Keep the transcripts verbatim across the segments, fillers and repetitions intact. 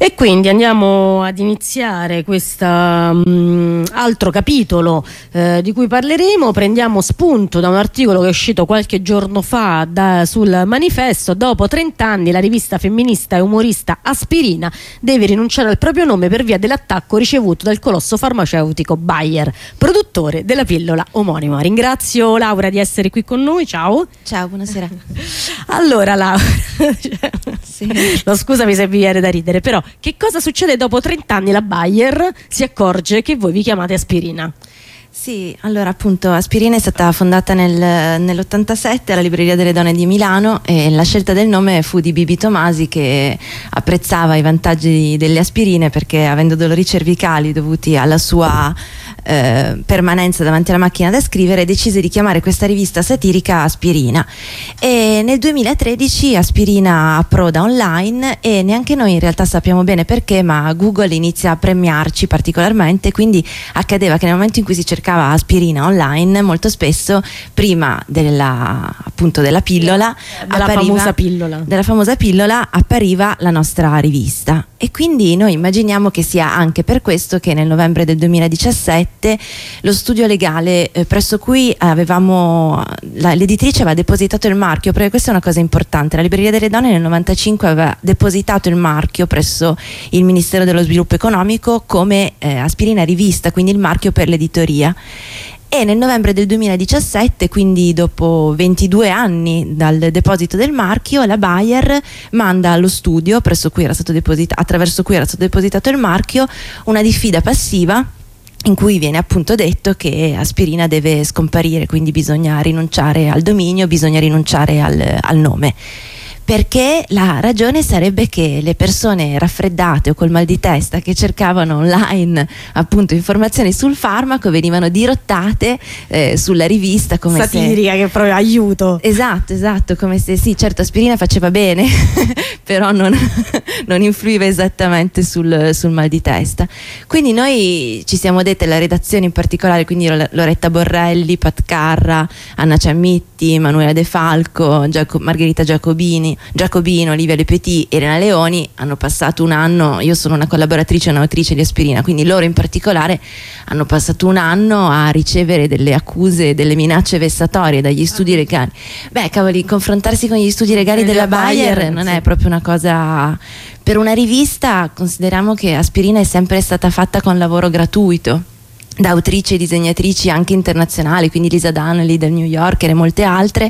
E quindi andiamo ad iniziare questo um, altro capitolo eh, di cui parleremo. Prendiamo spunto da un articolo che è uscito qualche giorno fa da, sul Manifesto. Dopo trent'anni la rivista femminista e umorista Aspirina deve rinunciare al proprio nome per via dell'attacco ricevuto dal colosso farmaceutico Bayer, produttore della pillola omonima. Ringrazio Laura di essere qui con noi. Ciao. Ciao, buonasera. Allora Laura, sì. No, scusami se vi viene da ridere, però che cosa succede dopo trent'anni? La Bayer si accorge che voi vi chiamate Aspirina. Sì, allora appunto Aspirina è stata fondata nel, nell'ottantasette alla Libreria delle Donne di Milano, e la scelta del nome fu di Bibi Tomasi, che apprezzava i vantaggi delle aspirine perché, avendo dolori cervicali dovuti alla sua eh, permanenza davanti alla macchina da scrivere, decise di chiamare questa rivista satirica Aspirina. E nel duemilatredici Aspirina approda online, e neanche noi in realtà sappiamo bene perché, ma Google inizia a premiarci particolarmente. Quindi accadeva che nel momento in cui si cercava Aspirina online, molto spesso prima della, appunto, della pillola, della appariva, famosa pillola della famosa pillola appariva la nostra rivista. E quindi noi immaginiamo che sia anche per questo che nel novembre del duemiladiciassette lo studio legale eh, presso cui avevamo la, l'editrice aveva depositato il marchio, perché questa è una cosa importante. La Libreria delle Donne nel novantacinque aveva depositato il marchio presso il Ministero dello Sviluppo Economico come eh, Aspirina Rivista, quindi il marchio per l'editoria. E nel novembre del duemiladiciassette, quindi dopo ventidue anni dal deposito del marchio, la Bayer manda allo studio presso cui era stato depositato, attraverso cui era stato depositato il marchio, una diffida passiva in cui viene appunto detto che Aspirina deve scomparire, quindi bisogna rinunciare al dominio, bisogna rinunciare al, al nome. Perché la ragione sarebbe che le persone raffreddate o col mal di testa che cercavano online appunto informazioni sul farmaco venivano dirottate eh, sulla rivista come satirica, se... che proprio aiuto. Esatto, esatto, come se sì, certo Aspirina faceva bene però non, non influiva esattamente sul, sul mal di testa. Quindi noi ci siamo dette, la redazione in particolare, quindi Loretta Borrelli, Pat Carra, Anna Ciammitti, Emanuela De Falco, Giaco- Margherita Giacobini Giacobino, Olivia Le Petit, Elena Leoni, hanno passato un anno. Io sono una collaboratrice e un'autrice di Aspirina, quindi loro in particolare hanno passato un anno a ricevere delle accuse, delle minacce vessatorie dagli studi legali. Beh, cavoli, confrontarsi con gli studi legali della Bayer non è proprio una cosa. Per una rivista consideriamo che Aspirina è sempre stata fatta con lavoro gratuito da autrici e disegnatrici anche internazionali, quindi Lisa Donnelly del New Yorker e molte altre,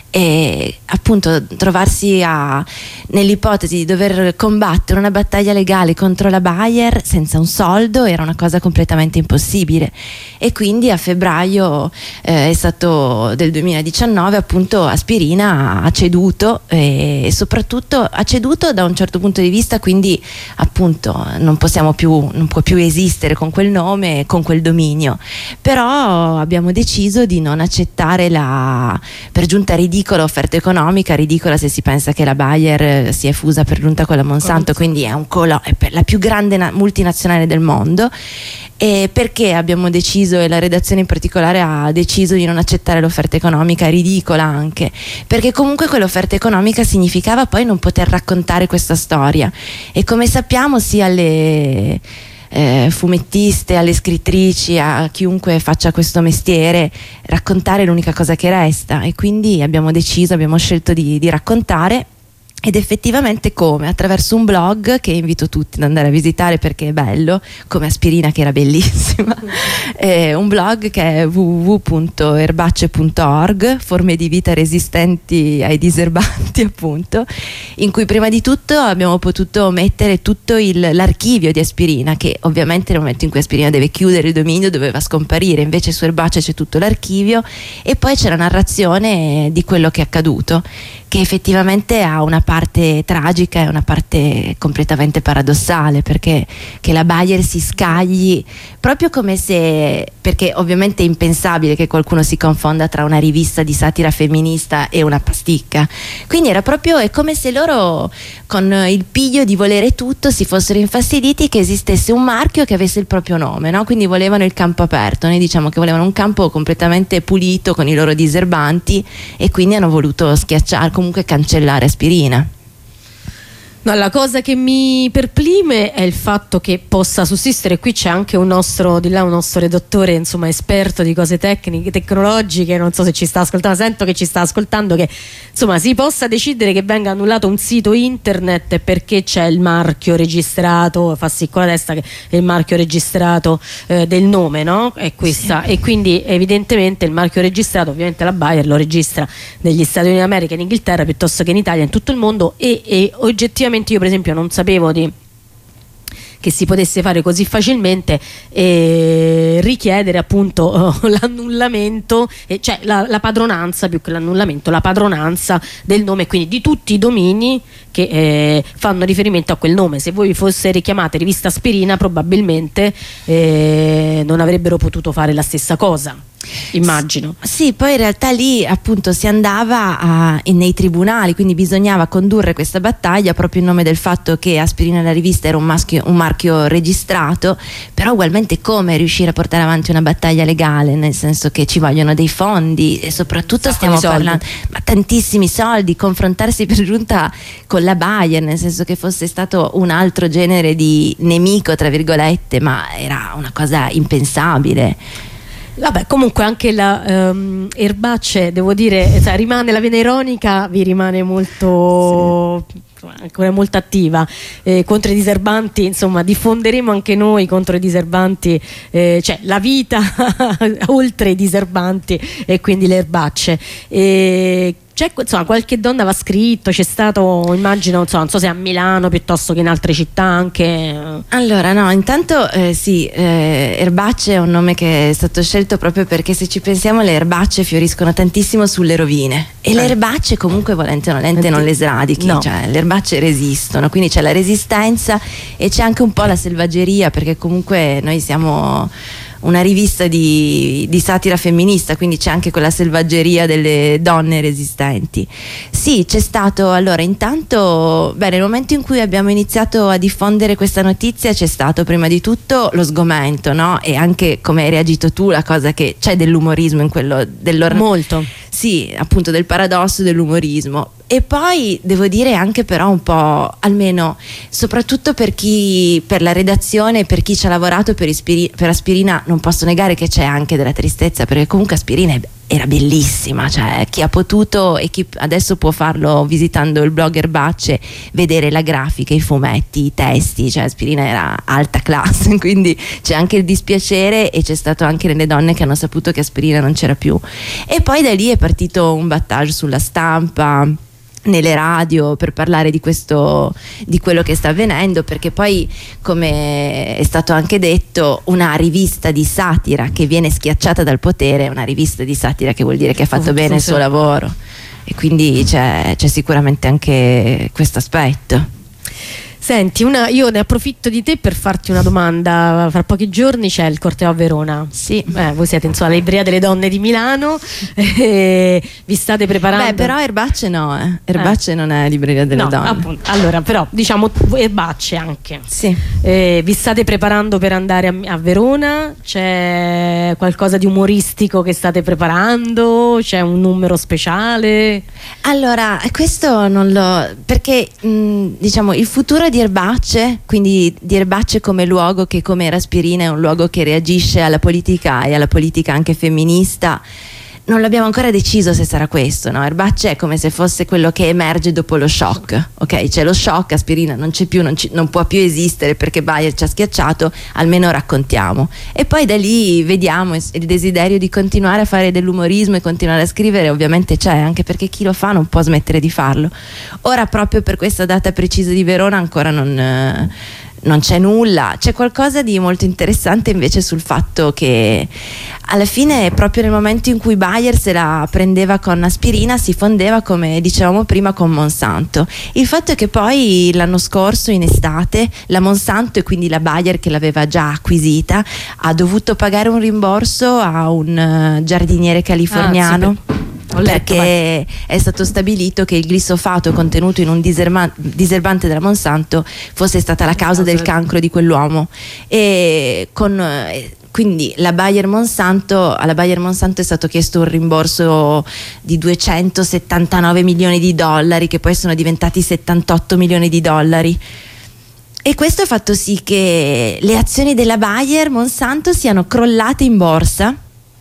e appunto trovarsi a, nell'ipotesi di dover combattere una battaglia legale contro la Bayer senza un soldo era una cosa completamente impossibile. E quindi a febbraio eh, è stato del duemiladiciannove appunto Aspirina ha ceduto, e, e soprattutto ha ceduto da un certo punto di vista, quindi appunto non possiamo più, non può più esistere con quel nome, con quel dominio. Però abbiamo deciso di non accettare la per giunta ridicola offerta economica, ridicola se si pensa che la Bayer si è fusa per giunta con la Monsanto, quindi è un colo, è per la più grande na- multinazionale del mondo. E perché abbiamo deciso, e la redazione in particolare ha deciso di non accettare l'offerta economica, ridicola anche, perché comunque quell'offerta economica significava poi non poter raccontare questa storia, e come sappiamo sia alle Eh, fumettiste, alle scrittrici, a chiunque faccia questo mestiere, raccontare è l'unica cosa che resta. E quindi abbiamo deciso, abbiamo scelto di, di raccontare. Ed effettivamente come? Attraverso un blog che invito tutti ad andare a visitare perché è bello, come Aspirina che era bellissima. eh, un blog che è w w w punto erbacce punto org, forme di vita resistenti ai diserbanti appunto, in cui prima di tutto abbiamo potuto mettere tutto il, l'archivio di Aspirina, che ovviamente nel momento in cui Aspirina deve chiudere il dominio doveva scomparire, invece su Erbacce c'è tutto l'archivio, e poi c'è la narrazione di quello che è accaduto, che effettivamente ha una parte tragica e una parte completamente paradossale, perché che la Bayer si scagli proprio come se, perché ovviamente è impensabile che qualcuno si confonda tra una rivista di satira femminista e una pasticca, quindi era proprio, è come se loro con il piglio di volere tutto si fossero infastiditi che esistesse un marchio che avesse il proprio nome, no? Quindi volevano il campo aperto, noi diciamo che volevano un campo completamente pulito con i loro diserbanti, e quindi hanno voluto schiacciare, comunque cancellare Aspirina. No, la cosa che mi perplime è il fatto che possa sussistere, qui c'è anche un nostro, di là un nostro redattore, insomma, esperto di cose tecniche, tecnologiche, non so se ci sta ascoltando, sento che ci sta ascoltando, che insomma si possa decidere che venga annullato un sito internet perché c'è il marchio registrato, fa sì con la testa che è il marchio registrato eh, del nome, no? È questa, sì. E quindi evidentemente il marchio registrato, ovviamente la Bayer lo registra negli Stati Uniti d'America, in Inghilterra piuttosto che in Italia, in tutto il mondo, e, e oggettivamente io per esempio non sapevo di che si potesse fare così facilmente e richiedere appunto uh, l'annullamento, eh, cioè la, la padronanza, più che l'annullamento, la padronanza del nome, quindi di tutti i domini che eh, fanno riferimento a quel nome. Se voi fosse richiamate Rivista Aspirina probabilmente eh, non avrebbero potuto fare la stessa cosa, immagino. Sì, poi in realtà lì appunto si andava a, in, nei tribunali, quindi bisognava condurre questa battaglia proprio in nome del fatto che Aspirina la rivista era un, maschio, un marchio registrato, però ugualmente come riuscire a portare avanti una battaglia legale, nel senso che ci vogliono dei fondi e soprattutto Sacco stiamo parlando ma tantissimi soldi, confrontarsi per giunta con la Bayer, nel senso che fosse stato un altro genere di nemico tra virgolette, ma era una cosa impensabile. Vabbè, comunque anche la um, Erbacce, devo dire, cioè, rimane la vena ironica, vi rimane molto sì. ancora molto attiva eh, contro i diserbanti, insomma diffonderemo anche noi contro i diserbanti, eh, cioè la vita oltre i diserbanti e quindi le erbacce. E c'è, insomma, qualche donna va scritto, c'è stato, immagino, insomma, non so se a Milano piuttosto che in altre città anche. Allora no, intanto eh, sì, eh, erbacce è un nome che è stato scelto proprio perché se ci pensiamo le erbacce fioriscono tantissimo sulle rovine e eh. le erbacce comunque volente o nolente non le sradichi, no. Cioè le erbacce resistono, quindi c'è la resistenza e c'è anche un po' la selvaggeria, perché comunque noi siamo una rivista di, di satira femminista, quindi c'è anche quella selvaggeria delle donne resistenti. Sì, c'è stato, allora intanto, beh, nel momento in cui abbiamo iniziato a diffondere questa notizia c'è stato prima di tutto lo sgomento, no? E anche come hai reagito tu, la cosa che c'è dell'umorismo in quello dell'or- molto. Sì, appunto del paradosso dell'umorismo. E poi devo dire anche però un po', almeno soprattutto per chi, per la redazione, per chi ci ha lavorato per, ispiri, per Aspirina, non posso negare che c'è anche della tristezza, perché comunque Aspirina era bellissima, cioè chi ha potuto e chi adesso può farlo visitando il blog Erbacce, vedere la grafica, i fumetti, i testi, cioè Aspirina era alta classe, quindi c'è anche il dispiacere e c'è stato anche nelle donne che hanno saputo che Aspirina non c'era più. E poi da lì è partito un battage sulla stampa, nelle radio, per parlare di questo, di quello che sta avvenendo, perché poi, come è stato anche detto, una rivista di satira che viene schiacciata dal potere è una rivista di satira che vuol dire che ha fatto oh, bene il suo lavoro, e quindi c'è, c'è sicuramente anche questo aspetto. Senti, una, io ne approfitto di te per farti una domanda. Fra pochi giorni c'è il corteo a Verona. Sì. Eh, voi siete insomma la Libreria delle Donne di Milano. Eh, vi state preparando? Beh, però Erbacce no, eh. Erbacce eh. non è Libreria delle no, Donne. Appunto. Allora, però, diciamo Erbacce anche. Sì. Eh, vi state preparando per andare a, a Verona? C'è qualcosa di umoristico che state preparando? C'è un numero speciale? Allora, questo non lo... perché mh, diciamo il futuro di Erbacce, quindi di Erbacce come luogo che, come era Aspirina, è un luogo che reagisce alla politica e alla politica anche femminista, non l'abbiamo ancora deciso se sarà questo, no? Erbacce è come se fosse quello che emerge dopo lo shock, ok? C'è lo shock, Aspirina non c'è più, non, ci, non può più esistere perché Bayer ci ha schiacciato, almeno raccontiamo, e poi da lì vediamo il desiderio di continuare a fare dell'umorismo e continuare a scrivere, ovviamente c'è, anche perché chi lo fa non può smettere di farlo. Ora proprio per questa data precisa di Verona ancora non... Eh, non c'è nulla, c'è qualcosa di molto interessante invece sul fatto che alla fine proprio nel momento in cui Bayer se la prendeva con Aspirina si fondeva, come dicevamo prima, con Monsanto. Il fatto è che poi l'anno scorso in estate la Monsanto, e quindi la Bayer che l'aveva già acquisita, ha dovuto pagare un rimborso a un uh, giardiniere californiano. Ah, perché letto, è stato stabilito che il glisofato contenuto in un diserbante della Monsanto fosse stata la causa del cancro di quell'uomo, e con quindi la Bayer Monsanto, alla Bayer Monsanto è stato chiesto un rimborso di duecentosettantanove milioni di dollari, che poi sono diventati settantotto milioni di dollari. E questo ha fatto sì che le azioni della Bayer Monsanto siano crollate in borsa.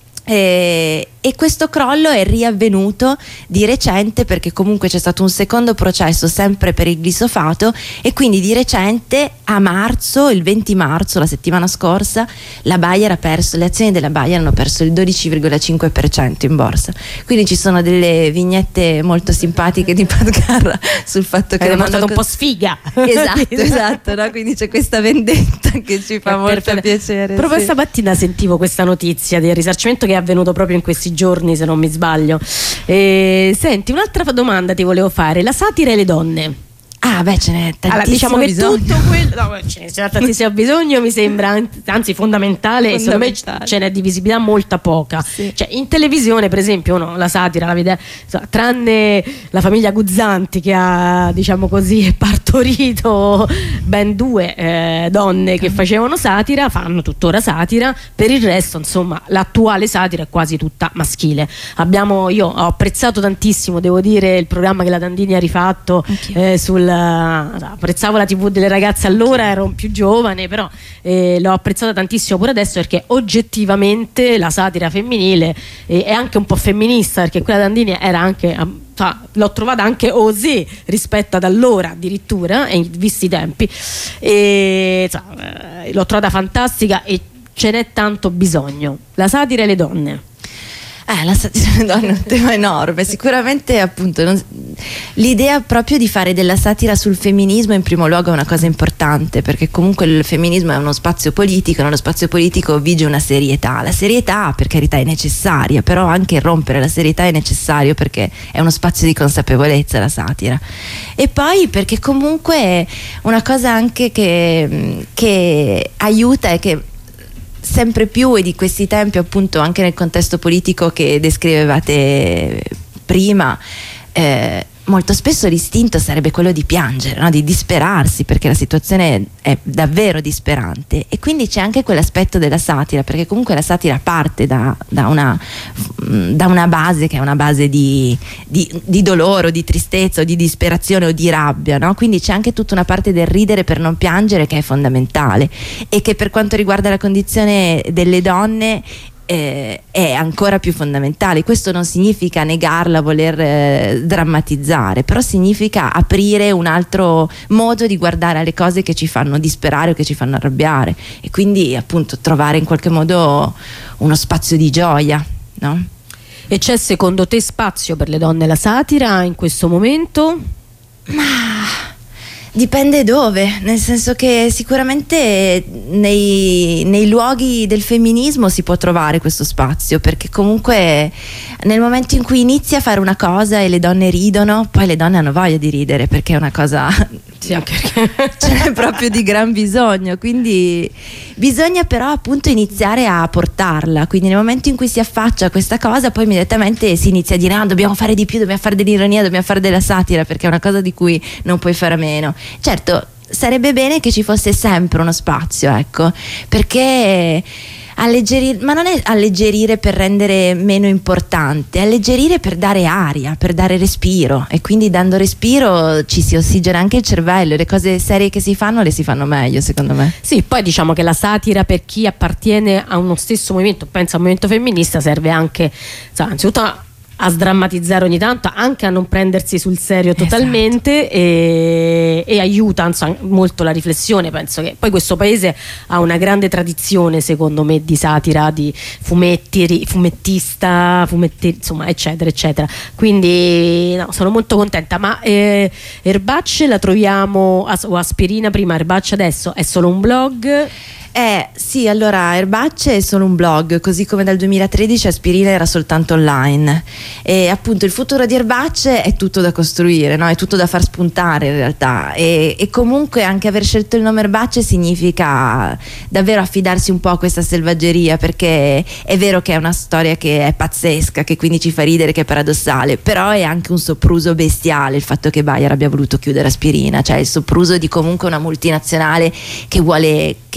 E, e questo crollo è riavvenuto di recente, perché comunque c'è stato un secondo processo sempre per il glisofato, e quindi di recente a marzo, il venti marzo, la settimana scorsa, la Bayer ha perso, le azioni della Bayer hanno perso il dodici virgola cinque per cento in borsa. Quindi ci sono delle vignette molto simpatiche di Pat Garra sul fatto che è stato un po' sfiga. Esatto, esatto, no? Quindi c'è questa vendetta che ci fa molto per, piacere. Proprio sì. Stamattina sentivo questa notizia del risarcimento che è avvenuto proprio in questi giorni, se non mi sbaglio. E, senti, un'altra domanda ti volevo fare: la satira e le donne. Ah, beh, ce n'è tantissimo allora, diciamo bisogno. Che tutto quello, no, ce n'è tantissimo bisogno, mi sembra, anzi fondamentale, e secondo me ce n'è di visibilità molta poca. Sì. Cioè, in televisione, per esempio, no, la satira la vede, tranne la famiglia Guzzanti, che ha, diciamo così, partorito ben due eh, donne che facevano satira, fanno tuttora satira. Per il resto, insomma, l'attuale satira è quasi tutta maschile. Abbiamo, io ho apprezzato tantissimo, devo dire, il programma che la Dandini ha rifatto eh, sul apprezzavo la tivù delle ragazze, allora ero più giovane, però eh, l'ho apprezzata tantissimo pure adesso, perché oggettivamente la satira femminile eh, è anche un po' femminista, perché quella Dandini era anche, cioè, l'ho trovata anche osé rispetto ad allora addirittura, e visti i tempi, e cioè, l'ho trovata fantastica, e ce n'è tanto bisogno. La satira e le donne. Eh, la satira delle donne è un tema enorme. Sicuramente, appunto, non, l'idea proprio di fare della satira sul femminismo in primo luogo è una cosa importante, perché comunque il femminismo è uno spazio politico, nello spazio politico vige una serietà. La serietà, per carità, è necessaria, però anche rompere la serietà è necessario, perché è uno spazio di consapevolezza, la satira. E poi perché comunque è una cosa anche che, che aiuta, e che sempre più, e di questi tempi, appunto, anche nel contesto politico che descrivevate prima, eh, molto spesso l'istinto sarebbe quello di piangere, no? Di disperarsi, perché la situazione è davvero disperante. E quindi c'è anche quell'aspetto della satira, perché comunque la satira parte da, da, una, da una base che è una base di, di, di dolore o di tristezza o di disperazione o di rabbia, no? Quindi c'è anche tutta una parte del ridere per non piangere che è fondamentale, e che per quanto riguarda la condizione delle donne Eh, è ancora più fondamentale. Questo non significa negarla, voler eh, drammatizzare, però significa aprire un altro modo di guardare alle cose che ci fanno disperare o che ci fanno arrabbiare, e quindi appunto trovare in qualche modo uno spazio di gioia, no? E c'è secondo te spazio per le donne la satira in questo momento? Ma dipende dove, nel senso che sicuramente nei, nei luoghi del femminismo si può trovare questo spazio, perché comunque nel momento in cui inizi a fare una cosa e le donne ridono, poi le donne hanno voglia di ridere, perché è una cosa sì, anche ce n'è proprio di gran bisogno. Quindi bisogna però appunto iniziare a portarla, quindi nel momento in cui si affaccia questa cosa, poi immediatamente si inizia a dire ah, dobbiamo fare di più, dobbiamo fare dell'ironia, dobbiamo fare della satira, perché è una cosa di cui non puoi fare a meno. Certo, sarebbe bene che ci fosse sempre uno spazio, ecco, perché alleggerire, ma non è alleggerire per rendere meno importante, è alleggerire per dare aria, per dare respiro, e quindi dando respiro ci si ossigena anche il cervello, e le cose serie che si fanno le si fanno meglio, secondo me. Sì, poi diciamo che la satira, per chi appartiene a uno stesso movimento, pensa al movimento femminista, serve anche, cioè, anzitutto a sdrammatizzare ogni tanto, anche a non prendersi sul serio totalmente, esatto. e, e aiuta insomma, molto la riflessione. Penso che poi questo paese ha una grande tradizione, secondo me, di satira, di fumetti, fumettista, fumetti, insomma, eccetera eccetera, quindi no, sono molto contenta. Ma eh, Erbacce la troviamo, o Aspirina prima, Erbacce adesso è solo un blog? Eh sì, allora Erbacce è solo un blog, così come dal duemilatredici Aspirina era soltanto online, e appunto il futuro di Erbacce è tutto da costruire, no? È tutto da far spuntare in realtà, e, e comunque anche aver scelto il nome Erbacce significa davvero affidarsi un po' a questa selvaggeria, perché è vero che è una storia che è pazzesca, che quindi ci fa ridere, che è paradossale, però è anche un sopruso bestiale il fatto che Bayer abbia voluto chiudere Aspirina, cioè il sopruso di comunque una multinazionale che vuole che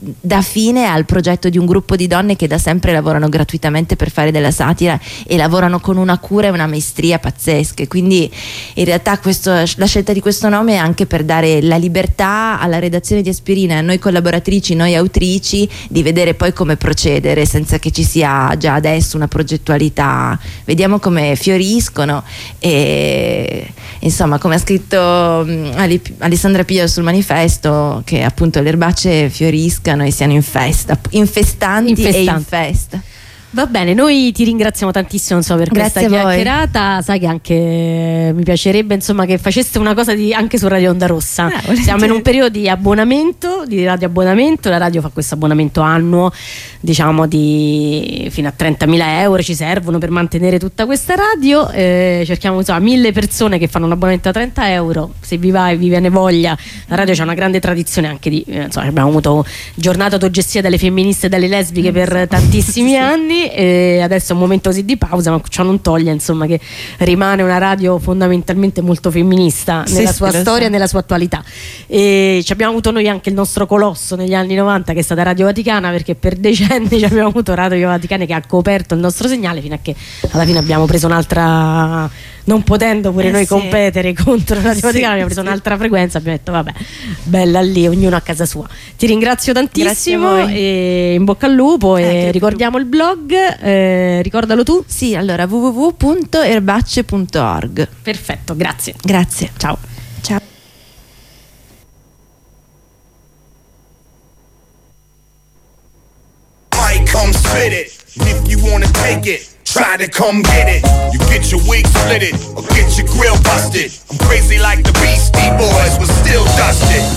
dà fine al progetto di un gruppo di donne che da sempre lavorano gratuitamente per fare della satira e lavorano con una cura e una maestria pazzesche. Quindi in realtà questo, la scelta di questo nome è anche per dare la libertà alla redazione di Aspirina, a noi collaboratrici, noi autrici, di vedere poi come procedere senza che ci sia già adesso una progettualità. Vediamo come fioriscono e insomma, come ha scritto um, Alessandra Pio sul manifesto, che appunto le erbacce fioriscano e siano in festa, infestanti, infestanti. e in festa. Va bene, noi ti ringraziamo tantissimo, insomma, per Grazie questa chiacchierata. Sai che anche mi piacerebbe, insomma, che faceste una cosa di, anche su Radio Onda Rossa. Eh, Siamo in un periodo di abbonamento, di radio abbonamento. La radio fa questo abbonamento annuo, diciamo di fino a trentamila euro ci servono per mantenere tutta questa radio. Eh, cerchiamo, insomma, mille persone che fanno un abbonamento a trenta euro. Se vi va e vi viene voglia, la radio c'ha una grande tradizione anche di, eh, insomma, abbiamo avuto giornata autogestia dalle femministe e dalle lesbiche per tantissimi sì. anni. E adesso è un momento così di pausa, ma ciò non toglie, insomma, che rimane una radio fondamentalmente molto femminista nella sì, sua storia e nella sua attualità. E ci abbiamo avuto noi anche il nostro colosso negli anni novanta, che è stata Radio Vaticana, perché per decenni ci abbiamo avuto Radio Vaticana che ha coperto il nostro segnale, fino a che alla fine abbiamo preso un'altra, non potendo pure eh noi sì. competere contro Radio sì, Vaticana, abbiamo preso sì. un'altra frequenza, abbiamo detto vabbè, bella lì, ognuno a casa sua. Ti ringrazio tantissimo e in bocca al lupo, eh, e ricordiamo il blog. Eh, ricordalo tu? Sì, allora w w w punto erbacce punto org. Perfetto, grazie. Grazie. Ciao. Ciao. I come spit it. If you wanna take it, try to come get it. You get your wig split it or get your grill busted. I'm crazy like the Beastie Boys was still dusted.